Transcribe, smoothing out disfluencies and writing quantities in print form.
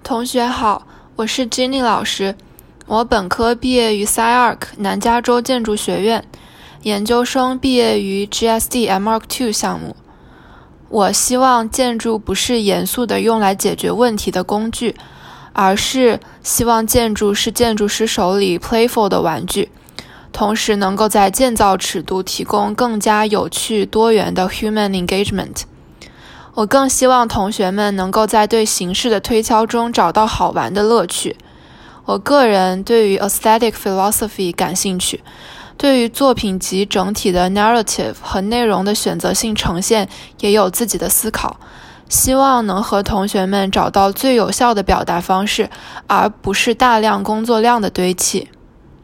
同学好，我是 Jenny 老师。我本科毕业于 SciArc 南加州建筑学院，研究生毕业于 GSD MArch2 项目。我希望建筑不是严肃的用来解决问题的工具，而是希望建筑是建筑师手里 playful 的玩具，同时能够在建造尺度提供更加有趣多元的 human engagement。我更希望同学们能够在对形式的推敲中找到好玩的乐趣。我个人对于 aesthetic philosophy 感兴趣，对于作品集整体的 narrative 和内容的选择性呈现也有自己的思考，希望能和同学们找到最有效的表达方式，而不是大量工作量的堆砌。